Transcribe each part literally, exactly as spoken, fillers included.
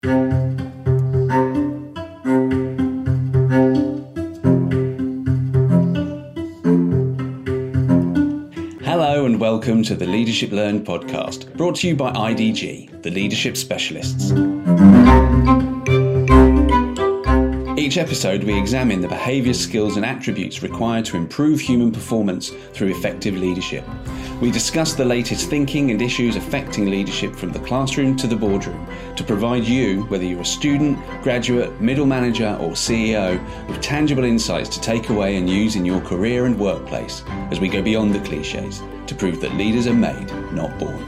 Hello and welcome to the Leadership Learned podcast, brought to you by I D G, the leadership specialists. Each episode we examine the behaviours, skills and attributes required to improve human performance through effective leadership. We discuss the latest thinking and issues affecting leadership from the classroom to the boardroom to provide you, whether you're a student, graduate, middle manager or C E O, with tangible insights to take away and use in your career and workplace as we go beyond the clichés to prove that leaders are made, not born.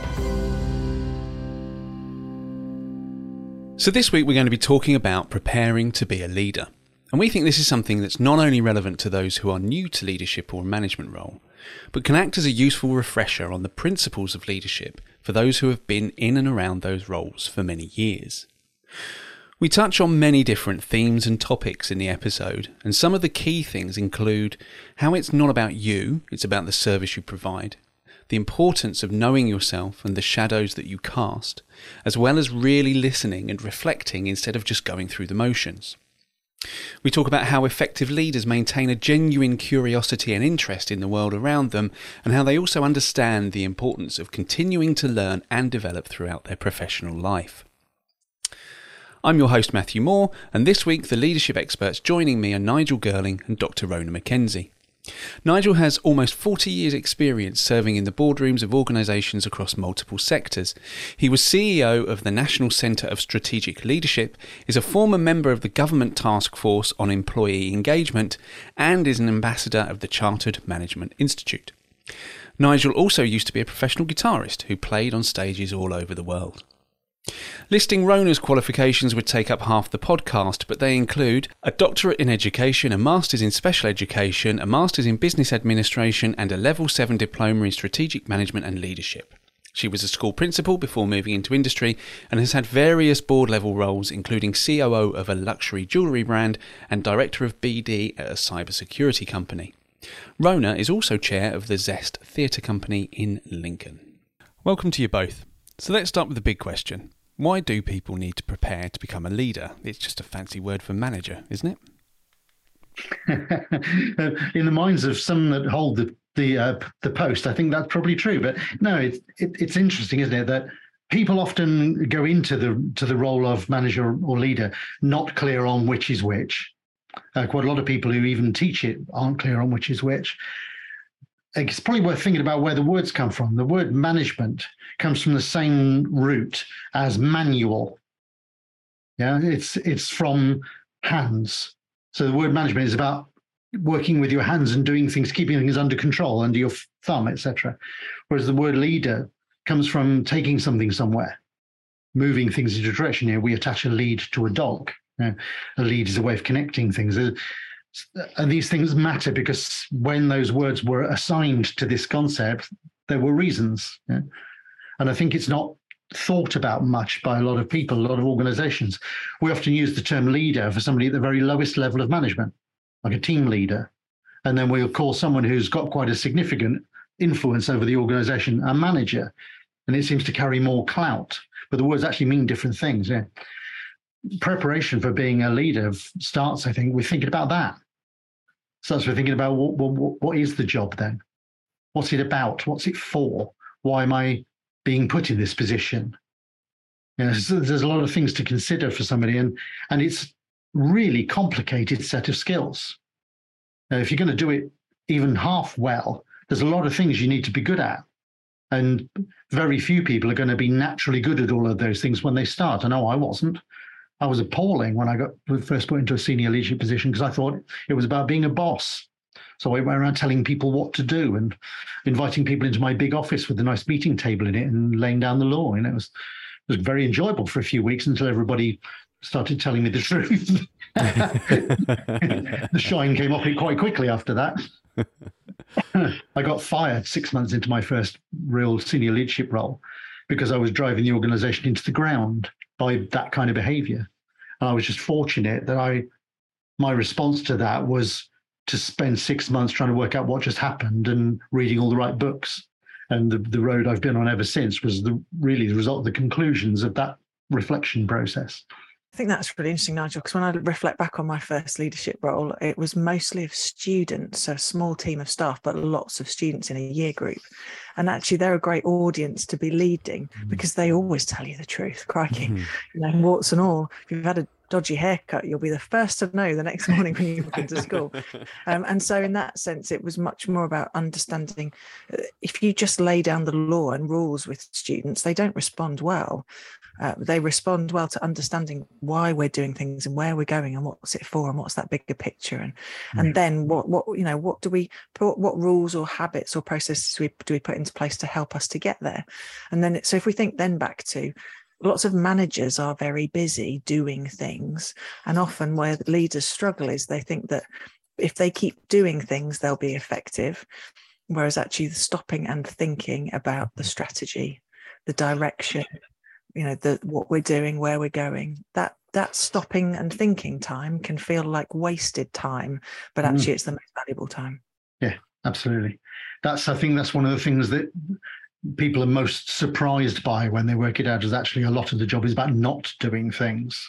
So this week we're going to be talking about preparing to be a leader. And we think this is something that's not only relevant to those who are new to leadership or a management role, but can act as a useful refresher on the principles of leadership for those who have been in and around those roles for many years. We touch on many different themes and topics in the episode, and some of the key things include how it's not about you, it's about the service you provide, the importance of knowing yourself and the shadows that you cast, as well as really listening and reflecting instead of just going through the motions. We talk about how effective leaders maintain a genuine curiosity and interest in the world around them, and how they also understand the importance of continuing to learn and develop throughout their professional life. I'm your host Matthew Moore, and this week the leadership experts joining me are Nigel Girling and Doctor Rona McKenzie. Nigel has almost forty years experience serving in the boardrooms of organisations across multiple sectors. He was C E O of the National Centre of Strategic Leadership, is a former member of the Government Task Force on Employee Engagement, and is an ambassador of the Chartered Management Institute. Nigel also used to be a professional guitarist who played on stages all over the world. Listing Rona's qualifications would take up half the podcast, but they include a doctorate in education, a master's in special education, a master's in business administration and a level seven diploma in strategic management and leadership. She was a school principal before moving into industry and has had various board level roles, including C O O of a luxury jewellery brand and director of B D at a cybersecurity company. Rona is also chair of the Zest Theatre Company in Lincoln. Welcome to you both. So let's start with the big question. Why do people need to prepare to become a leader? It's just a fancy word for manager, isn't it? In the minds of some that hold the the, uh, the post, I think that's probably true. But no, it, it, it's interesting, isn't it, that people often go into the to the role of manager or leader not clear on which is which. Uh, quite a lot of people who even teach it aren't clear on which is which. It's probably worth thinking about where the words come from. The word management comes from the same root as manual. Yeah, it's it's from hands. So the word management is about working with your hands and doing things, keeping things under control, under your thumb, et cetera. Whereas the word leader comes from taking something somewhere, moving things into a direction. Here we attach a lead to a dog. You know, a lead is a way of connecting things. And these things matter because when those words were assigned to this concept, there were reasons. Yeah? And I think it's not thought about much by a lot of people, a lot of organizations. We often use the term leader for somebody at the very lowest level of management, like a team leader. And then we'll call someone who's got quite a significant influence over the organization a manager. And it seems to carry more clout, but the words actually mean different things. Yeah. Preparation for being a leader starts, I think, with thinking about that. Starts with thinking about what, what, what is the job then? What's it about? What's it for? Why am I being put in this position? You know, so there's a lot of things to consider for somebody, and and it's really complicated set of skills. Now, if you're going to do it even half well, there's a lot of things you need to be good at. And very few people are going to be naturally good at all of those things when they start. I know I wasn't. I was appalling when I got first put into a senior leadership position because I thought it was about being a boss. So I went around telling people what to do and inviting people into my big office with a nice meeting table in it and laying down the law. And it was it was very enjoyable for a few weeks until everybody started telling me the truth. The shine came off it quite quickly after that. I got fired six months into my first real senior leadership role because I was driving the organization into the ground by that kind of behavior. And I was just fortunate that I, my response to that was to spend six months trying to work out what just happened and reading all the right books. And the, the road I've been on ever since was the really the result of the conclusions of that reflection process. I think that's really interesting, Nigel, because when I reflect back on my first leadership role, it was mostly of students, so a small team of staff, but lots of students in a year group. And actually, they're a great audience to be leading because they always tell you the truth, crikey, mm-hmm. you know, warts and all. If you've had a dodgy haircut, you'll be the first to know the next morning when you walk into school. Um, and so in that sense, it was much more about understanding. If you just lay down the law and rules with students, they don't respond well. Uh, they respond well to understanding why we're doing things and where we're going and what's it for and what's that bigger picture, and mm. and then what what you know what do we put, what rules or habits or processes we, do we put into place to help us to get there. And then so if we think then back to lots of managers are very busy doing things, and often where the leaders struggle is they think that if they keep doing things they'll be effective, whereas actually the stopping and thinking about the strategy, the direction, you know, the what we're doing, where we're going, that that stopping and thinking time can feel like wasted time, but actually mm. it's the most valuable time. Yeah, absolutely. That's I think that's one of the things that people are most surprised by when they work it out, is actually a lot of the job is about not doing things.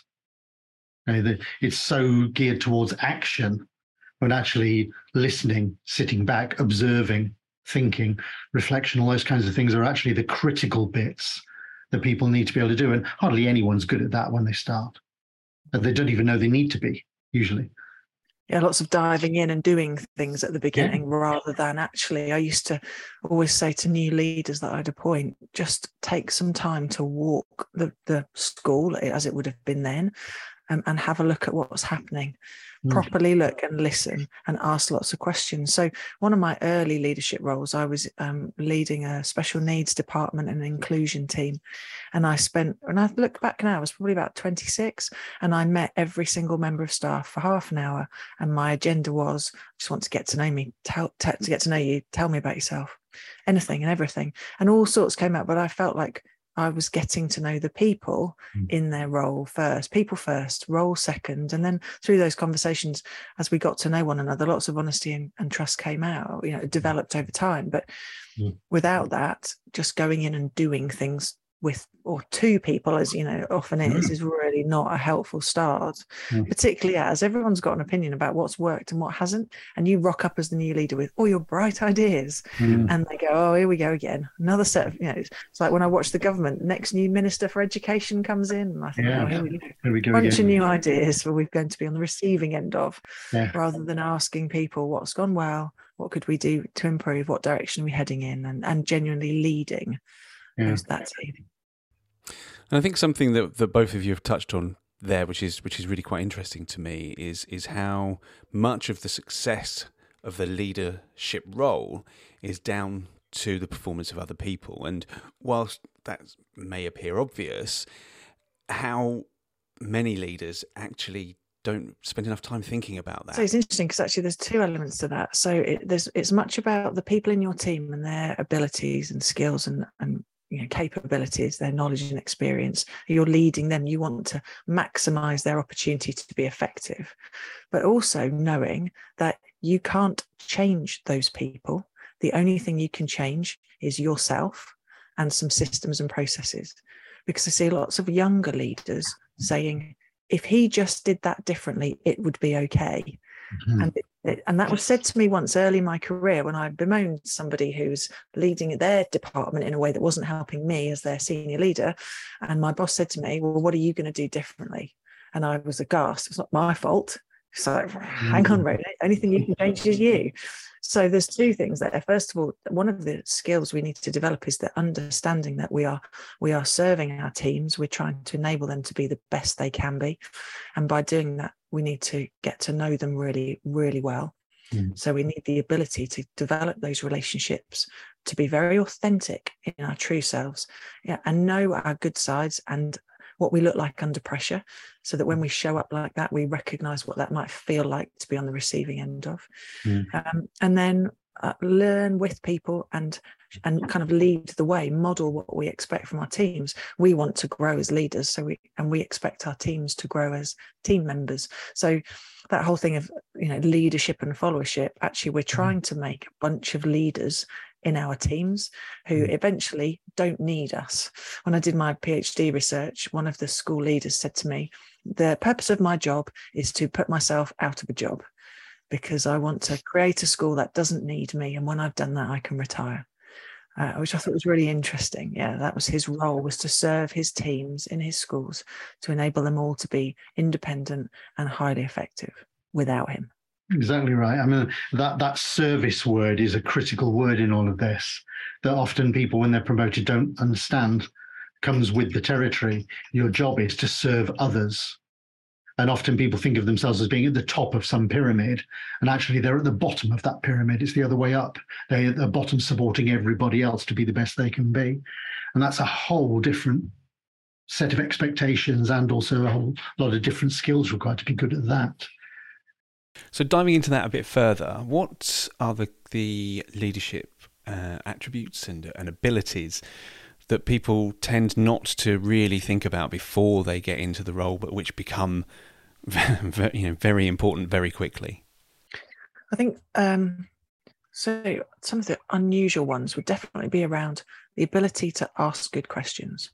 You know, the, it's so geared towards action, when actually listening, sitting back, observing, thinking, reflection, all those kinds of things are actually the critical bits that people need to be able to do. And hardly anyone's good at that when they start. And they don't even know they need to be, usually. Yeah, lots of diving in and doing things at the beginning, yeah. rather than actually, I used to always say to new leaders that I'd appoint, just take some time to walk the, the school as it would have been then, um, and have a look at what's happening. Properly look and listen and ask lots of questions. So one of my early leadership roles, I was um, leading a special needs department and an inclusion team. And I spent, and I look back now, I was probably about twenty-six, and I met every single member of staff for half an hour. And my agenda was, I just want to get to know me, tell, t- to get to know you, tell me about yourself, anything and everything. And all sorts came out, but I felt like I was getting to know the people mm. in their role first, people first, role second. And then through those conversations, as we got to know one another, lots of honesty and, and trust came out, you know, it developed over time. But mm. without that, just going in and doing things with or two people, as you know, often is, mm. is really not a helpful start, mm. particularly as everyone's got an opinion about what's worked and what hasn't. And you rock up as the new leader with all your bright ideas mm. and they go, oh, here we go again. Another set of, you know, it's like when I watch the government, next new minister for education comes in and I think, yeah. oh, here we go. Here we go bunch again. Of new ideas where we're going to be on the receiving end of, yeah. rather than asking people what's gone well, what could we do to improve, what direction are we heading in, and, and genuinely leading yeah. that team. And I think something that, that both of you have touched on there, which is which is really quite interesting to me, is is how much of the success of the leadership role is down to the performance of other people. And whilst that may appear obvious, how many leaders actually don't spend enough time thinking about that. So it's interesting because actually there's two elements to that. So it, there's it's much about the people in your team and their abilities and skills and and you know, capabilities, their knowledge and experience. You're leading them. You want to maximize their opportunity to be effective, but also knowing that you can't change those people. The only thing you can change is yourself and some systems and processes. Because I see lots of younger leaders saying, if he just did that differently, it would be okay. Mm-hmm. And it, and that was said to me once early in my career when I bemoaned somebody who was leading their department in a way that wasn't helping me as their senior leader. And my boss said to me, well, what are you going to do differently? And I was aghast. It's not my fault. It's like, hang on, Rhoda, anything you can change is you. So there's two things there. First of all, one of the skills we need to develop is the understanding that we are we are serving our teams. We're trying to enable them to be the best they can be. And by doing that, we need to get to know them really, really well. Mm. So we need the ability to develop those relationships, to be very authentic in our true selves, yeah, and know our good sides and what we look like under pressure, so that when we show up like that, we recognize what that might feel like to be on the receiving end of. Mm. Um, and then uh, learn with people and and kind of lead the way, model what we expect from our teams. We want to grow as leaders, so we and we expect our teams to grow as team members. So that whole thing of, you know, leadership and followership, actually we're trying to make a bunch of leaders in our teams who eventually don't need us. When I did my PhD research, one of the school leaders said to me, the purpose of my job is to put myself out of a job because I want to create a school that doesn't need me. And when I've done that, I can retire. Uh, which I thought was really interesting. Yeah, that was his role, was to serve his teams in his schools to enable them all to be independent and highly effective without him. Exactly right. I mean, that, that service word is a critical word in all of this, that often people, when they're promoted, don't understand, comes with the territory. Your job is to serve others. And often people think of themselves as being at the top of some pyramid, and actually they're at the bottom of that pyramid. It's the other way up. They're at the bottom supporting everybody else to be the best they can be. And that's a whole different set of expectations and also a whole lot of different skills required to be good at that. So diving into that a bit further, what are the, the leadership uh, attributes and, and abilities that people tend not to really think about before they get into the role, but which become very, you know, very important very quickly? I think um, so. Some of the unusual ones would definitely be around the ability to ask good questions.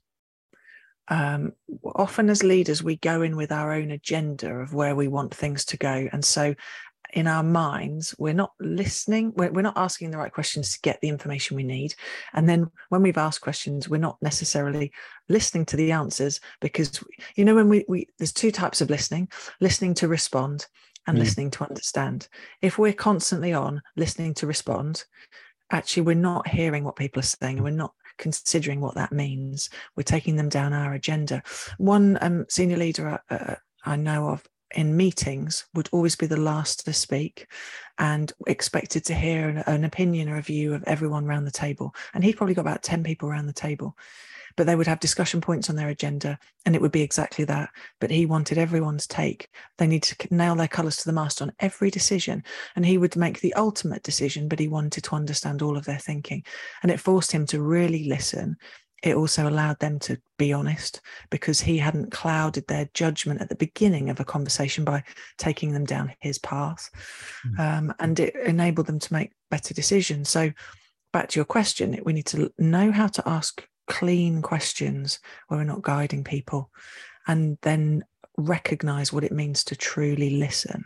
Um, often as leaders, we go in with our own agenda of where we want things to go. And so in our minds, we're not listening, we're, we're not asking the right questions to get the information we need. And then when we've asked questions, we're not necessarily listening to the answers, because, you know, when we, we there's two types of listening, listening to respond and mm. listening to understand. If we're constantly on listening to respond, actually we're not hearing what people are saying, and we're not considering what that means. We're taking them down our agenda. One um, senior leader uh, I know of in meetings would always be the last to speak and expected to hear an, an opinion or a view of everyone around the table. And he'd probably got about ten people around the table, but they would have discussion points on their agenda and it would be exactly that. But he wanted everyone's take. They need to nail their colours to the mast on every decision. And he would make the ultimate decision, but he wanted to understand all of their thinking. And it forced him to really listen. It also allowed them to be honest, because he hadn't clouded their judgment at the beginning of a conversation by taking them down his path. Mm. Um, and it enabled them to make better decisions. So back to your question, we need to know how to ask clean questions where we're not guiding people, and then recognize what it means to truly listen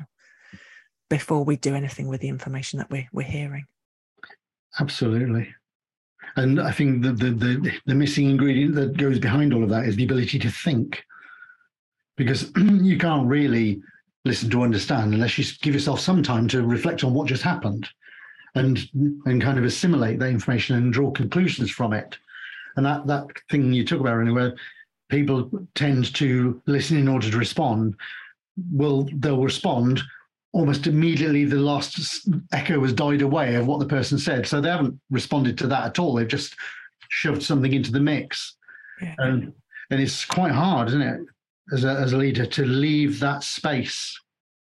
before we do anything with the information that we're, we're hearing. Absolutely. And I think the, the the the missing ingredient that goes behind all of that is the ability to think, because you can't really listen to understand unless you give yourself some time to reflect on what just happened and and kind of assimilate that information and draw conclusions from it. And that that thing you talk about, anyway, where people tend to listen in order to respond, will they'll respond almost immediately the last echo has died away of what the person said. So they haven't responded to that at all. They've just shoved something into the mix. Yeah. And, and it's quite hard, isn't it, as a, as a leader, to leave that space.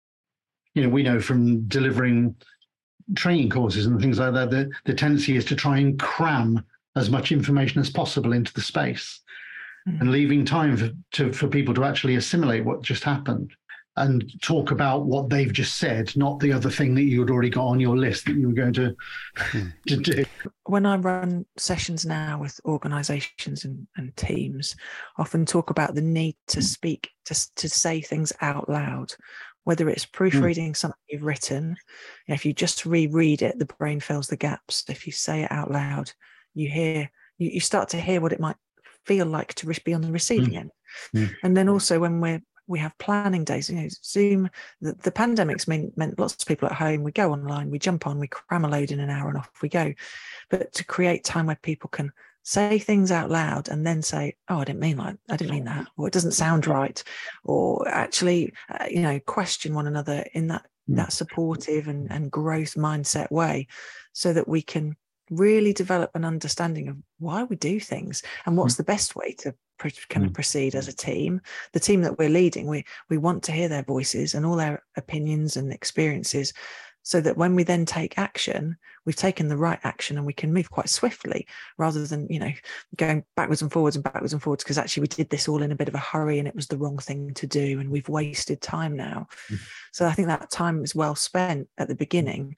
You know, we know from delivering training courses and things like that, the, the tendency is to try and cram as much information as possible into the space mm. and leaving time for, to, for people to actually assimilate what just happened and talk about what they've just said, not the other thing that you had already got on your list that you were going to, to do. When I run sessions now with organisations and, and teams, I often talk about the need to speak, to, to say things out loud, whether it's proofreading mm. something you've written. You know, if you just reread it, the brain fills the gaps. If you say it out loud, you hear, you, you start to hear what it might feel like to be on the receiving mm. end. Mm. And then also when we're we have planning days, you know, Zoom, the, the pandemic's mean, meant lots of people at home, we go online, we jump on, we cram a load in an hour and off we go. But to create time where people can say things out loud and then say, oh, I didn't mean like, I didn't mean that, or it doesn't sound right, or actually, uh, you know, question one another in that, that supportive and, and growth mindset way, so that we can really develop an understanding of why we do things and what's the best way to kind of proceed as a team. The team that we're leading, we we want to hear their voices and all their opinions and experiences, so that when we then take action, we've taken the right action and we can move quite swiftly, rather than, you know, going backwards and forwards and backwards and forwards because actually we did this all in a bit of a hurry and it was the wrong thing to do and we've wasted time now. Mm. So I think that time is well spent at the beginning,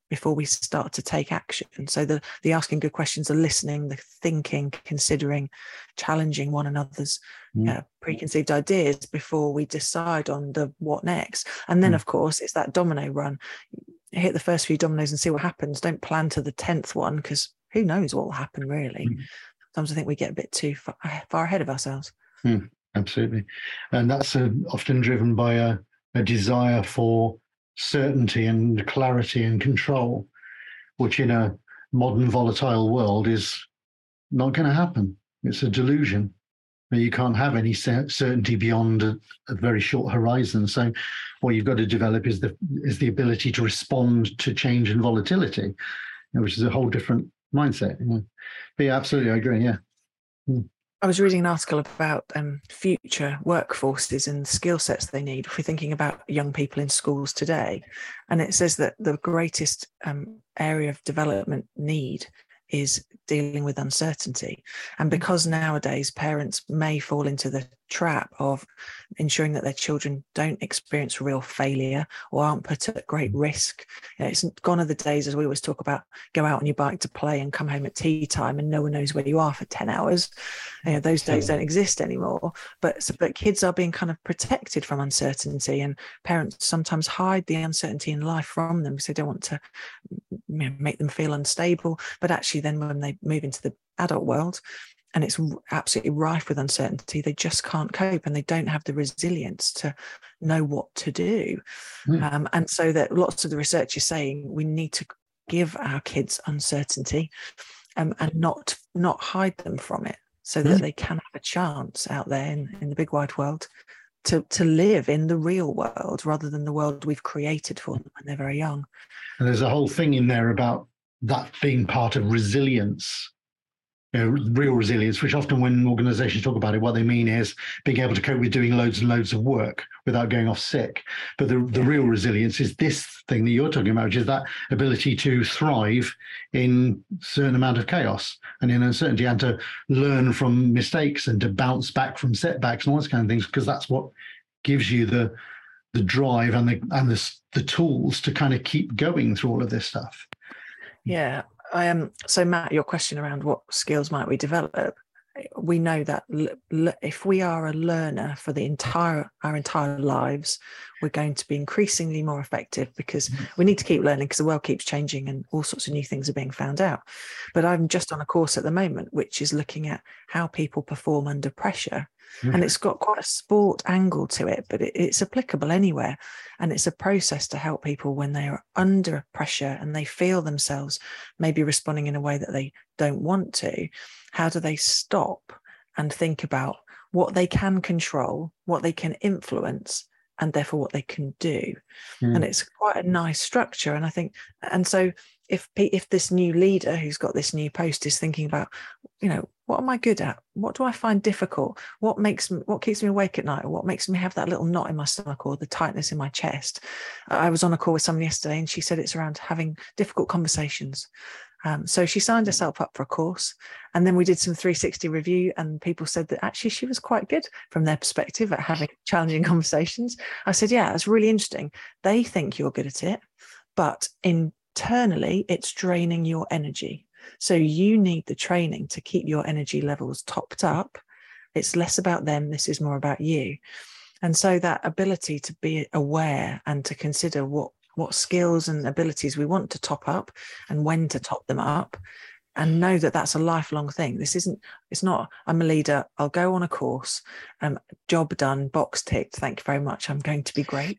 before we start to take action. So the the asking good questions, the listening, the thinking, considering, challenging one another's mm. uh, preconceived ideas before we decide on the what next. And then, mm. of course, it's that domino run. Hit the first few dominoes and see what happens. Don't plan to the tenth one, because who knows what will happen, really. Mm. Sometimes I think we get a bit too far, far ahead of ourselves. Mm, absolutely. And that's uh, often driven by a, a desire for certainty and clarity and control, which in a modern volatile world is not going to happen. It's a delusion. You can't have any certainty beyond a, a very short horizon. So what you've got to develop is the is the ability to respond to change and volatility, you know, which is a whole different mindset. You know. But yeah, absolutely, I agree. Yeah. Mm. I was reading an article about um, future workforces and skill sets they need if we're thinking about young people in schools today. And it says that the greatest um, area of development need is dealing with uncertainty. And because nowadays parents may fall into the trap of ensuring that their children don't experience real failure or aren't put at great risk. You know, it's gone are the days, as we always talk about, go out on your bike to play and come home at tea time and no one knows where you are for ten hours. You know, those days don't exist anymore. But, so, but kids are being kind of protected from uncertainty, and parents sometimes hide the uncertainty in life from them because they don't want to, you know, make them feel unstable. But actually then when they move into the adult world, and it's absolutely rife with uncertainty, they just can't cope and they don't have the resilience to know what to do. Mm. Um, and so that lots of the research is saying we need to give our kids uncertainty um, and not not hide them from it, so that mm. they can have a chance out there in, in the big wide world to, to live in the real world rather than the world we've created for them when they're very young. And there's a whole thing in there about that being part of resilience. You know, real resilience, which often when organizations talk about it, what they mean is being able to cope with doing loads and loads of work without going off sick. But the, the real resilience is this thing that you're talking about, which is that ability to thrive in a certain amount of chaos and in uncertainty, and to learn from mistakes and to bounce back from setbacks and all those kind of things, because that's what gives you the the drive and the and the, the tools to kind of keep going through all of this stuff. Yeah. I am. Um, so Matt, your question around what skills might we develop? We know that l- l- if we are a learner for the entire our entire lives, we're going to be increasingly more effective, because we need to keep learning because the world keeps changing and all sorts of new things are being found out. But I'm just on a course at the moment which is looking at how people perform under pressure. And it's got quite a sport angle to it, but it, it's applicable anywhere. And it's a process to help people when they are under pressure and they feel themselves maybe responding in a way that they don't want to. How do they stop and think about what they can control, what they can influence, and therefore what they can do? Mm. And it's quite a nice structure. And I think, and so if if this new leader who's got this new post is thinking about, you know, what am I good at? What do I find difficult? What makes me, what keeps me awake at night? Or what makes me have that little knot in my stomach or the tightness in my chest? I was on a call with someone yesterday and she said it's around having difficult conversations. Um, so she signed herself up for a course, and then we did some three sixty review, and people said that actually she was quite good from their perspective at having challenging conversations. I said, yeah, it's really interesting. They think you're good at it, but internally it's draining your energy. So you need the training to keep your energy levels topped up. It's less about them. This is more about you. And so that ability to be aware and to consider what what skills and abilities we want to top up and when to top them up, and know that that's a lifelong thing. This isn't, it's not, I'm a leader, I'll go on a course, um, job done, box ticked, thank you very much, I'm going to be great.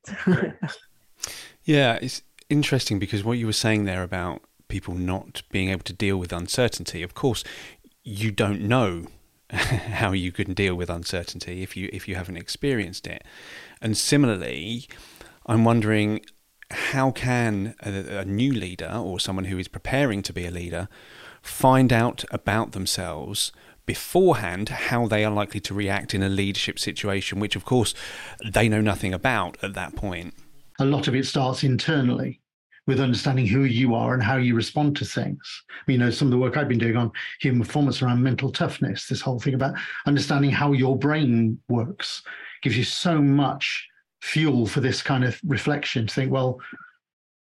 Yeah, it's interesting because what you were saying there about people not being able to deal with uncertainty, of course, you don't know how you can deal with uncertainty if you if you haven't experienced it. And similarly, I'm wondering, how can a, a new leader or someone who is preparing to be a leader find out about themselves beforehand how they are likely to react in a leadership situation, which of course they know nothing about at that point? A lot of it starts internally with understanding who you are and how you respond to things. You know, some of the work I've been doing on human performance around mental toughness, this whole thing about understanding how your brain works, gives you so much fuel for this kind of reflection to think, well,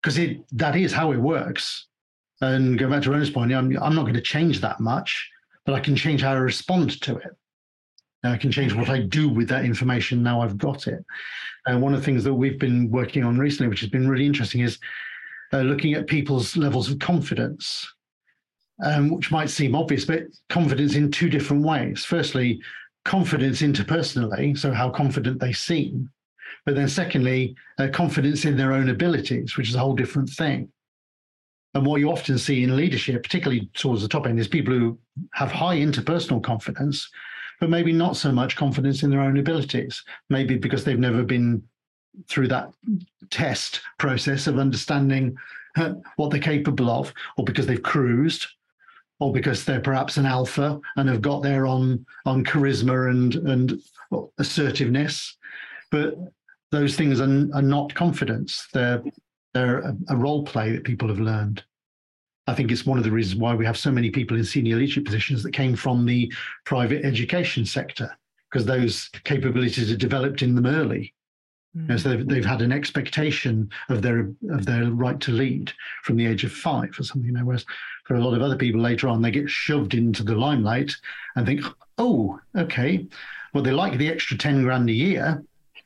because it that is how it works. And going back to Rona's point, I'm, I'm not going to change that much, but I can change how I respond to it. And I can change what I do with that information now I've got it. And one of the things that we've been working on recently, which has been really interesting, is uh, looking at people's levels of confidence, um, which might seem obvious, but confidence in two different ways. Firstly, confidence interpersonally, so how confident they seem. But then secondly, uh, confidence in their own abilities, which is a whole different thing. And what you often see in leadership, particularly towards the top end, is people who have high interpersonal confidence, but maybe not so much confidence in their own abilities, maybe because they've never been through that test process of understanding uh, what they're capable of, or because they've cruised, or because they're perhaps an alpha and have got there on, on charisma and, and well, assertiveness. But those things are, are not confidence. They're, they're a, a role play that people have learned. I think it's one of the reasons why we have so many people in senior leadership positions that came from the private education sector, because those capabilities are developed in them early. Mm. You know, so they've, they've had an expectation of their of their right to lead from the age of five or something. You know, whereas for a lot of other people later on, they get shoved into the limelight and think, oh, okay, well, they like the extra ten grand a year.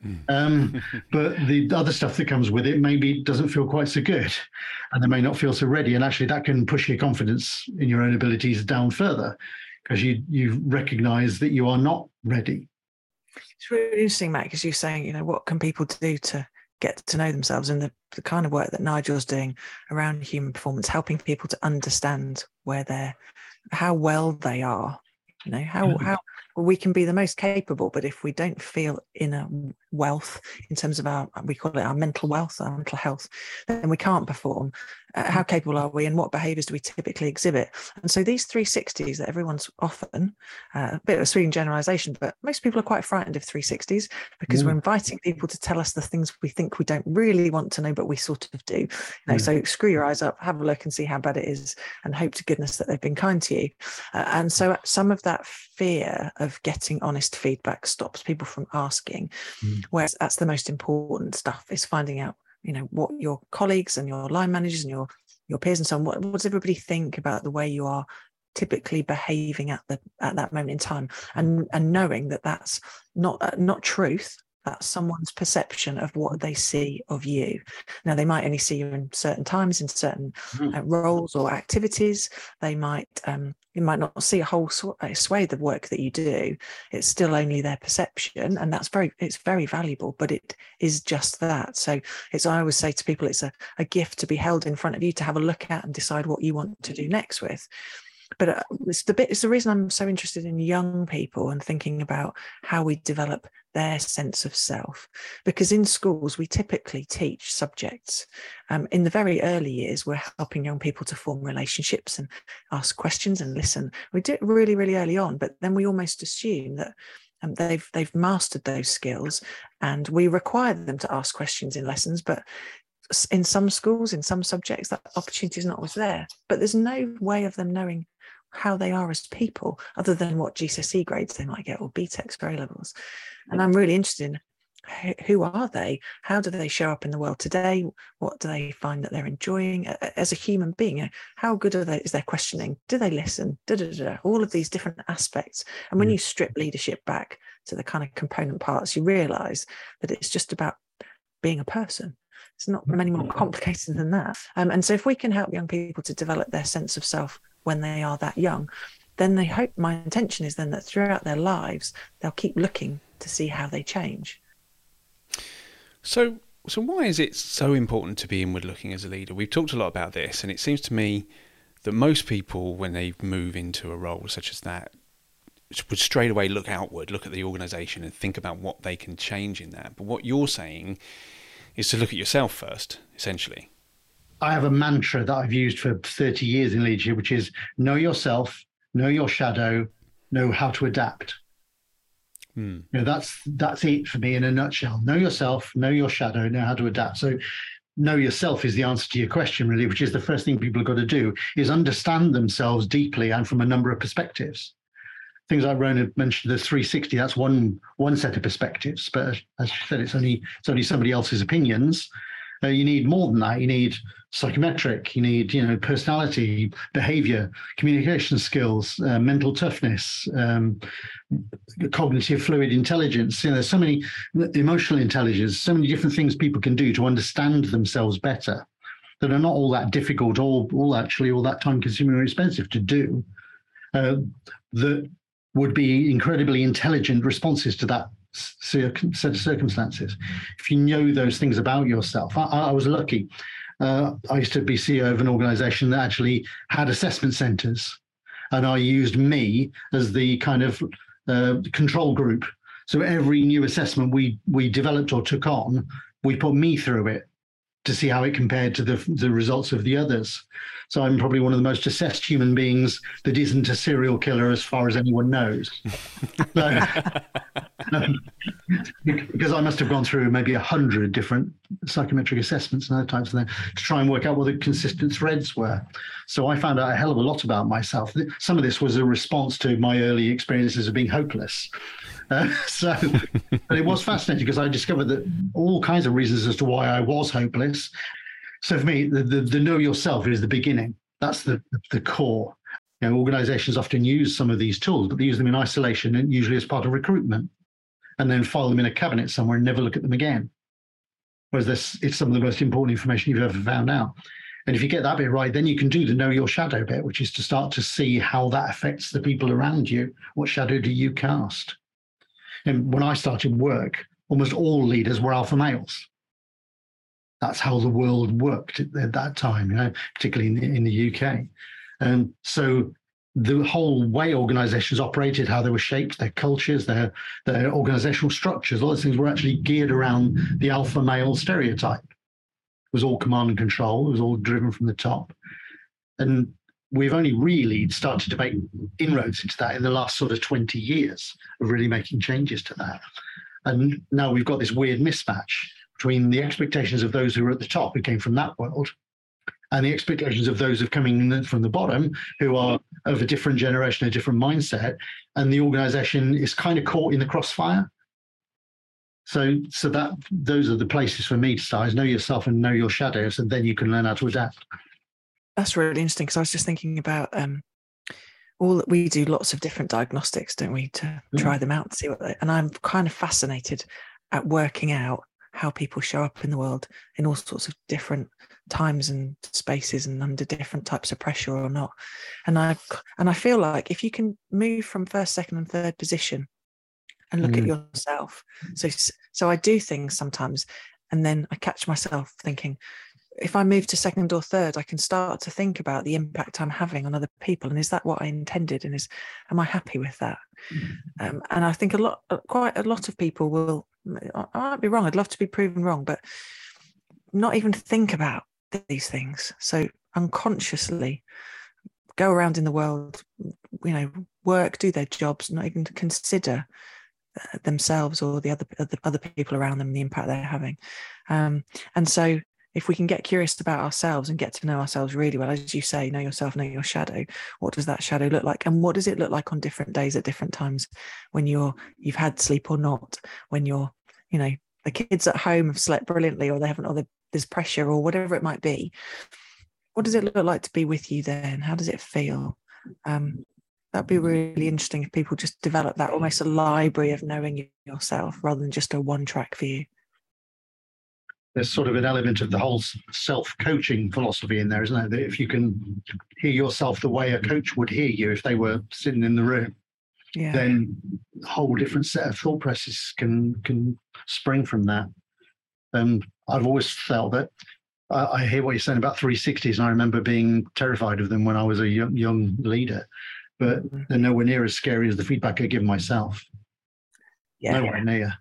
Um, but the other stuff that comes with it maybe doesn't feel quite so good, and they may not feel so ready. And actually, that can push your confidence in your own abilities down further, because you you recognise that you are not ready. It's really interesting, Matt, because you're saying, you know, what can people do to get to know themselves, and the, the kind of work that Nigel's doing around human performance, helping people to understand where they're, how well they are. You know, how how we can be the most capable, but if we don't feel inner wealth in terms of our, we call it our mental wealth, our mental health, then we can't perform. Uh, how capable are we, and what behaviours do we typically exhibit? And so these three sixties that everyone's often, uh, a bit of a sweeping generalisation, but most people are quite frightened of three sixties, because mm. we're inviting people to tell us the things we think we don't really want to know, but we sort of do. You know, mm. So screw your eyes up, have a look and see how bad it is, and hope to goodness that they've been kind to you. Uh, and so some of that fear of getting honest feedback stops people from asking, mm. whereas that's the most important stuff, is finding out, you know, what your colleagues and your line managers and your your peers and so on, what, what does everybody think about the way you are typically behaving at the at that moment in time, and and knowing that that's not uh, not truth. That's someone's perception of what they see of you. Now, they might only see you in certain times, in certain uh, roles or activities. They might, um, you might not see a whole sw- a swathe of work that you do. It's still only their perception, and that's very, it's very valuable. But it is just that. So it's, I always say to people, it's a, a gift to be held in front of you to have a look at and decide what you want to do next with. But uh, it's the bit. It's the reason I'm so interested in young people and thinking about how we develop their sense of self. Because in schools, we typically teach subjects. Um, in the very early years, we're helping young people to form relationships and ask questions and listen. We do it really, really early on, but then we almost assume that um, they've they've mastered those skills, and we require them to ask questions in lessons. But in some schools, in some subjects, that opportunity is not always there. But there's no way of them knowing how they are as people, other than what G C S E grades they might get, or B TECs for A levels. And I'm really interested in who are they? How do they show up in the world today? What do they find that they're enjoying as a human being? How good are they? Is their questioning? Do they listen? Da, da, da, da. All of these different aspects. And when you strip leadership back to the kind of component parts, you realise that it's just about being a person. It's not any more complicated than that. Um, and so if we can help young people to develop their sense of self when they are that young, then they hope, my intention is then that throughout their lives, they'll keep looking to see how they change. So, so why is it so important to be inward looking as a leader? We've talked a lot about this, and it seems to me that most people, when they move into a role such as that, would straight away look outward, look at the organisation and think about what they can change in that. But what you're saying is to look at yourself first, essentially. I have a mantra that I've used for thirty years in leadership, which is know yourself, know your shadow, know how to adapt. Hmm. You know, that's that's it for me in a nutshell. Know yourself, know your shadow, know how to adapt. So know yourself is the answer to your question, really, which is the first thing people have got to do, is understand themselves deeply and from a number of perspectives. Things like Rona mentioned, the three sixty, that's one one set of perspectives. But as she said, it's only it's only somebody else's opinions. Uh, you need more than that. You need psychometric, you need, you know, personality, behavior, communication skills, uh, mental toughness, um, cognitive fluid intelligence. You know, there's so many, emotional intelligence, so many different things people can do to understand themselves better that are not all that difficult or all actually all that time consuming or expensive to do, uh, that would be incredibly intelligent responses to that set of circumstances. If you know those things about yourself. I, I was lucky. Uh, I used to be C E O of an organization that actually had assessment centers, and I used me as the kind of uh, control group. So every new assessment we we developed or took on, we put me through it to see how it compared to the, the results of the others. So I'm probably one of the most assessed human beings that isn't a serial killer as far as anyone knows. So, um, because I must have gone through maybe a hundred different psychometric assessments and other types of them to try and work out what the consistent threads were. So I found out a hell of a lot about myself. Some of this was a response to my early experiences of being hopeless. Uh, so but it was fascinating because I discovered that all kinds of reasons as to why I was hopeless. So for me, the, the, the know yourself is the beginning. That's the, the core. You know, organizations often use some of these tools, but they use them in isolation and usually as part of recruitment, and then file them in a cabinet somewhere and never look at them again. Whereas this, it's some of the most important information you've ever found out. And if you get that bit right, then you can do the know your shadow bit, which is to start to see how that affects the people around you. What shadow do you cast? And when I started work, almost all leaders were alpha males. That's how the world worked at, at that time, you know, particularly in the, in the U K. And so the whole way organizations operated, how they were shaped, their cultures, their, their organizational structures, all those things were actually geared around the alpha male stereotype. It was all command and control. It was all driven from the top. And we've only really started to make inroads into that in the last sort of twenty years of really making changes to that. And now we've got this weird mismatch between the expectations of those who are at the top, who came from that world, and the expectations of those who are coming from the bottom, who are of a different generation, a different mindset, and the organization is kind of caught in the crossfire. So, so that those are the places for me to start, is know yourself and know your shadows, and then you can learn how to adapt. That's really interesting, because I was just thinking about um, all that we do, lots of different diagnostics, don't we, to mm. try them out, to see what they, and I'm kind of fascinated at working out how people show up in the world in all sorts of different times and spaces and under different types of pressure or not. And I and I feel like if you can move from first, second and third position and look mm. at yourself. So, so I do things sometimes, and then I catch myself thinking, if I move to second or third, I can start to think about the impact I'm having on other people. And is that what I intended? And is, am I happy with that? Mm. Um, and I think a lot, quite a lot of people will, I might be wrong, I'd love to be proven wrong, but not even think about these things. So unconsciously go around in the world, you know, work, do their jobs, not even to consider uh, themselves or the other, other other people around them and the impact they're having. Um, and so if we can get curious about ourselves and get to know ourselves really well, as you say, know yourself, know your shadow. What does that shadow look like? And what does it look like on different days at different times, when you're, you've had sleep or not, when you're, you know, the kids at home have slept brilliantly, or they haven't, or there's pressure or whatever it might be. What does it look like to be with you then? How does it feel? Um, that'd be really interesting if people just develop that, almost a library of knowing yourself rather than just a one track view. There's sort of an element of the whole self-coaching philosophy in there, isn't there? That if you can hear yourself the way a coach would hear you if they were sitting in the room, yeah. then a whole different set of thought processes can can spring from that. And I've always felt that, I, I hear what you're saying about three sixties, and I remember being terrified of them when I was a young, young leader, but mm-hmm. they're nowhere near as scary as the feedback I give myself. Yeah. Nowhere near.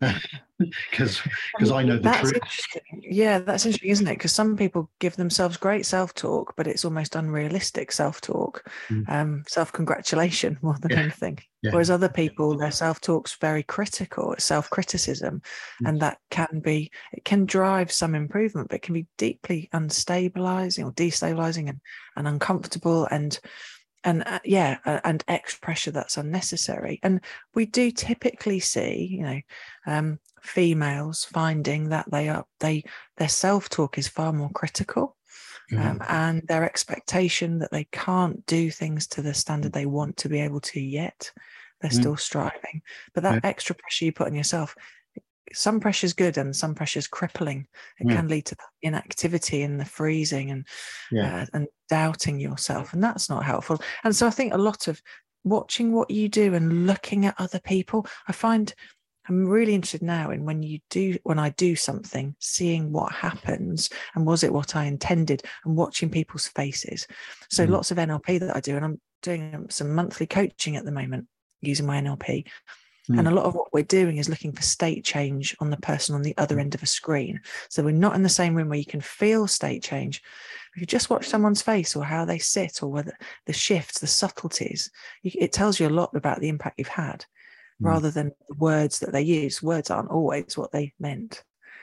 Because because I know the that's truth. Interesting. Yeah, that's interesting, isn't it? Because some people give themselves great self-talk, but it's almost unrealistic self-talk, mm. um, self-congratulation more than yeah. anything. Yeah. Whereas other people, their self-talk's very critical, it's self-criticism, mm. and that can be, it can drive some improvement, but it can be deeply unstabilizing or destabilizing and, and uncomfortable and And uh, yeah, uh, and extra pressure that's unnecessary. And we do typically see, you know, um, females finding that they are they their self-talk is far more critical. Mm-hmm. um, and their expectation that they can't do things to the standard they want to be able to yet. They're mm-hmm. still striving. But that yeah. extra pressure you put on yourself, some pressure is good and some pressure is crippling. It yeah. can lead to inactivity and the freezing and yeah. uh, and doubting yourself, and that's not helpful. And so I think a lot of watching what you do and looking at other people, I find I'm really interested now in when you do, when I do something, seeing what happens and was it what I intended, and watching people's faces. So mm. lots of N L P that I do, and I'm doing some monthly coaching at the moment using my N L P. Mm. And a lot of what we're doing is looking for state change on the person on the other end of a screen. So we're not in the same room where you can feel state change. If you just watch someone's face or how they sit or whether the shifts, the subtleties, you, it tells you a lot about the impact you've had. Rather than the words that they use. Words aren't always what they meant.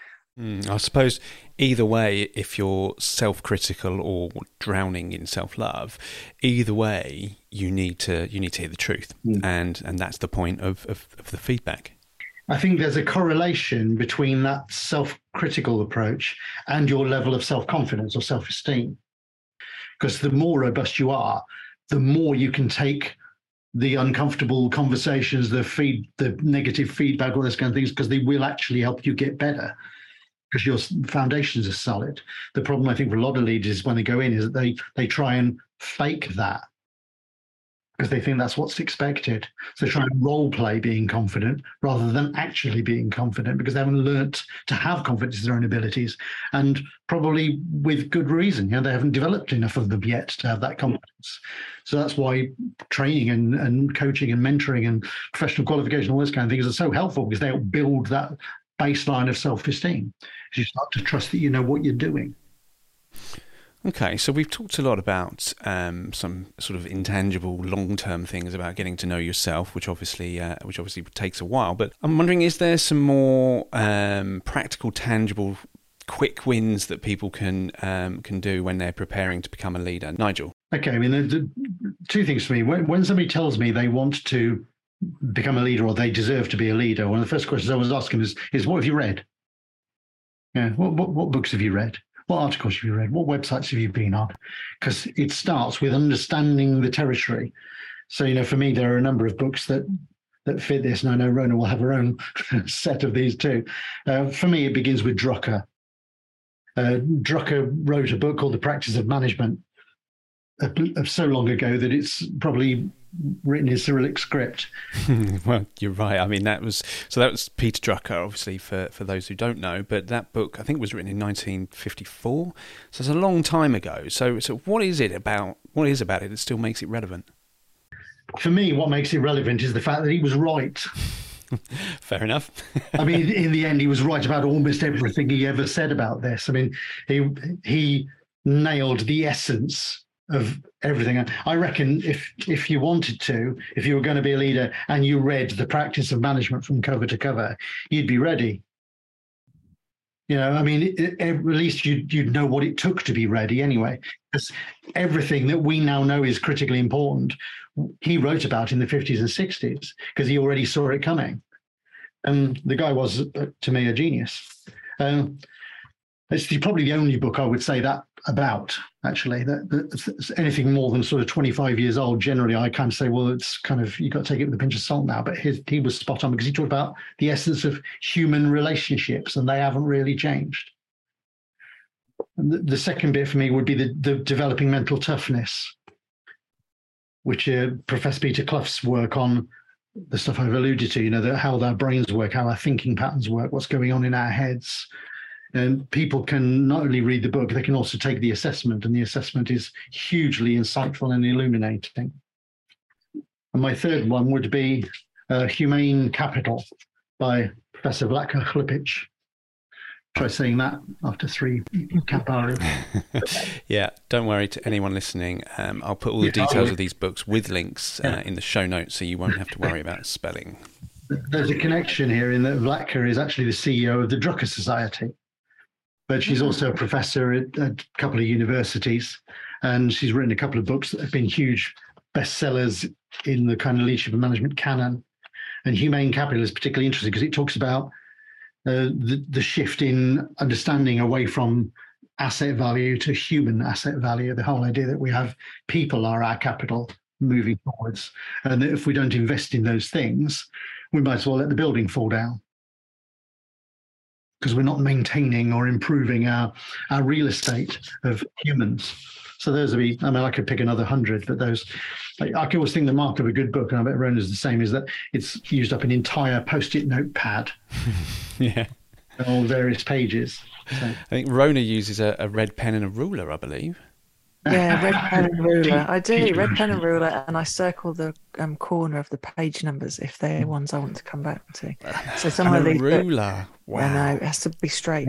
Mm, I suppose either way, if you're self-critical or drowning in self-love, either way, you need to you need to hear the truth, mm. and and that's the point of, of, of the feedback. I think there's a correlation between that self-critical approach and your level of self-confidence or self-esteem. Because the more robust you are, the more you can take the uncomfortable conversations, the feed, the negative feedback, all those kind of things, because they will actually help you get better because your foundations are solid. The problem, I think, for a lot of leaders when they go in is that they they try and fake that because they think that's what's expected. So they try and role play being confident rather than actually being confident because they haven't learnt to have confidence in their own abilities, and probably with good reason. You know, they haven't developed enough of them yet to have that confidence. So that's why training and, and coaching and mentoring and professional qualification, all those kind of things are so helpful, because they help build that baseline of self-esteem. You start to trust that you know what you're doing. Okay, so we've talked a lot about um, some sort of intangible, long-term things about getting to know yourself, which obviously, uh, which obviously takes a while. But I'm wondering, is there some more um, practical, tangible, quick wins that people can um, can do when they're preparing to become a leader? Nigel. Okay, I mean, the, the two things for me. When, when somebody tells me they want to become a leader or they deserve to be a leader, one of the first questions I always ask them is, is what have you read? Yeah, what, what, what books have you read? What articles have you read? What websites have you been on? Because it starts with understanding the territory. So, you know, for me, there are a number of books that that fit this, and I know Rona will have her own set of these too. Uh, for me, it begins with Drucker. Uh, Drucker wrote a book called The Practice of Management uh, so long ago that it's probably written in Cyrillic script. Well, you're right. I mean, that was so that was Peter Drucker, obviously, for for those who don't know. But that book, I think, was written in nineteen fifty-four, so it's a long time ago. So, so what is it about? What is about it that still makes it relevant? For me, what makes it relevant is the fact that he was right. Fair enough. I mean, in the end, he was right about almost everything he ever said about this. I mean, he he nailed the essence of everything. I reckon if if you wanted to, if you were going to be a leader and you read The Practice of Management from cover to cover, you'd be ready. You know, I mean, it, at least you'd, you'd know what it took to be ready anyway, because everything that we now know is critically important, he wrote about in the fifties and sixties because he already saw it coming. And the guy was, uh, to me, a genius. Um, it's the, probably the only book I would say that about, actually. That, that anything more than sort of twenty-five years old, generally, I kind of say, well, it's kind of, you've got to take it with a pinch of salt now. But his, he was spot on because he talked about the essence of human relationships, and they haven't really changed. And the, the second bit for me would be the, the developing mental toughness, which uh, Professor Peter Clough's work on the stuff I've alluded to, you know, the, how our brains work, how our thinking patterns work, what's going on in our heads. And people can not only read the book, they can also take the assessment, and the assessment is hugely insightful and illuminating. And my third one would be uh, Humane Capital by Professor Vlatko Hlipic. Try saying that after three Campari. Yeah, don't worry to anyone listening. Um, I'll put all the yeah, details of these books with links uh, yeah. in the show notes, so you won't have to worry about spelling. There's a connection here in that Vlatko is actually the C E O of the Drucker Society. But she's also a professor at, at a couple of universities, and she's written a couple of books that have been huge bestsellers in the kind of leadership and management canon. And Humane Capital is particularly interesting because it talks about uh, the, the shift in understanding away from asset value to human asset value, the whole idea that we have people are our capital moving forwards. And that if we don't invest in those things, we might as well let the building fall down, because we're not maintaining or improving our, our real estate of humans. So those would be, I mean, I could pick another hundred, but those, I, I can always think the mark of a good book, and I bet Rona's the same, is that it's used up an entire post-it notepad. Yeah. On all various pages. So. I think Rona uses a, a red pen and a ruler, I believe. Yeah, red pen and ruler. I do, red pen and ruler, and I circle the um, corner of the page numbers if they're ones I want to come back to. So some and of a these ruler. Wow. I know, it has to be straight.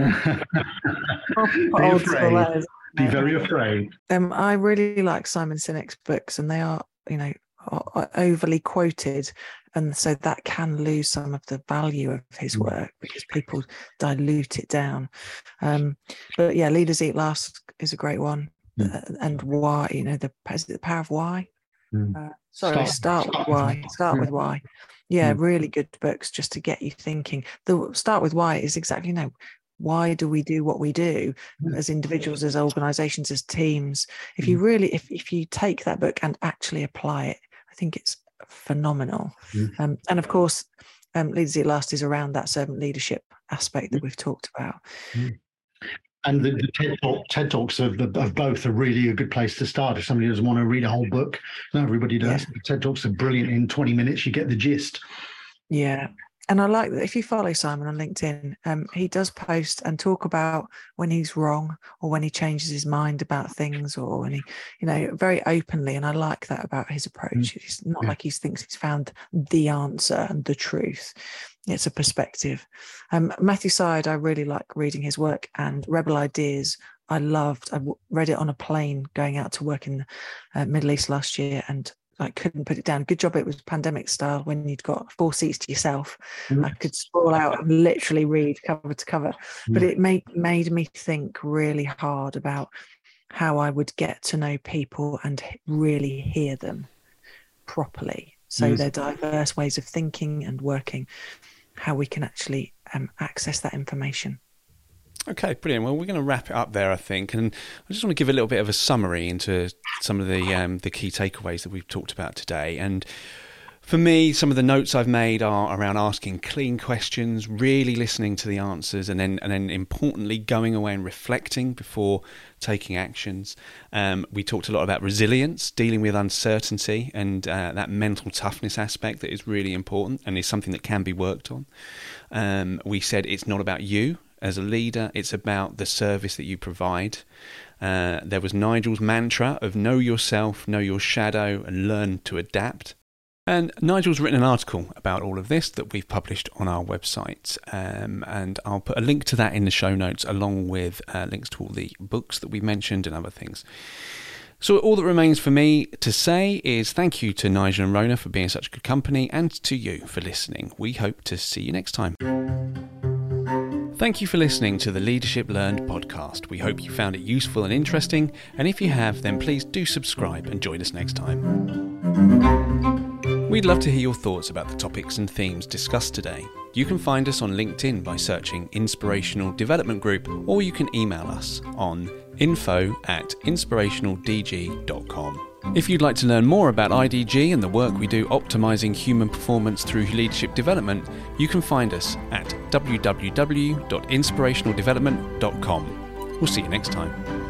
Be Old afraid. school letters. Be very afraid. Um, I really like Simon Sinek's books, and they are, you know, overly quoted, and so that can lose some of the value of his work because people dilute it down. Um, but yeah, Leaders Eat Last is a great one. Mm. Uh, and why, you know, the, is it the power of why? Mm. Uh, sorry, start, start with why. Start with why. Yeah, mm. really good books just to get you thinking. The start with why is exactly, you know, why do we do what we do as individuals, as organizations, as teams? If you really, if, if you take that book and actually apply it, I think it's phenomenal. Mm. Um, and of course, um, Leaders Eat Last is around that servant leadership aspect that we've talked about. Mm. And the, the TED, Talk, TED Talks of, the, of both are really a good place to start. If somebody doesn't want to read a whole book, not everybody does. Yeah. TED Talks are brilliant. In twenty minutes, you get the gist. Yeah. And I like that if you follow Simon on LinkedIn, um, he does post and talk about when he's wrong or when he changes his mind about things, or when he, you know, very openly. And I like that about his approach. Mm. It's not yeah. like he thinks he's found the answer and the truth. It's a perspective. Um, Matthew Syed, I really like reading his work, and Rebel Ideas, I loved. I read it on a plane going out to work in the uh, Middle East last year, and I couldn't put it down. Good job it was pandemic style when you'd got four seats to yourself. Mm. I could sprawl out and literally read cover to cover. Mm. But it made made me think really hard about how I would get to know people and really hear them properly. So mm. their diverse ways of thinking and working, how we can actually um, access that information. Okay, brilliant. Well, we're going to wrap it up there, I think, and I just want to give a little bit of a summary into some of the um, the key takeaways that we've talked about today. And for me, some of the notes I've made are around asking clean questions, really listening to the answers, and then and then importantly going away and reflecting before taking actions. Um, we talked a lot about resilience, dealing with uncertainty, and uh, that mental toughness aspect that is really important and is something that can be worked on. Um, we said it's not about you as a leader, it's about the service that you provide. Uh, there was Nigel's mantra of know yourself, know your shadow, and learn to adapt. And Nigel's written an article about all of this that we've published on our website, um, and I'll put a link to that in the show notes, along with uh, links to all the books that we mentioned and other things. So all that remains for me to say is thank you to Nigel and Rona for being such good company, and to you for listening. We hope to see you next time. Thank you for listening to the Leadership Learned podcast. We hope you found it useful and interesting, and if you have, then please do subscribe and join us next time. We'd love to hear your thoughts about the topics and themes discussed today. You can find us on LinkedIn by searching Inspirational Development Group, or you can email us on info at inspirational d g dot com. If you'd like to learn more about I D G and the work we do optimising human performance through leadership development, you can find us at w w w dot inspirational development dot com. We'll see you next time.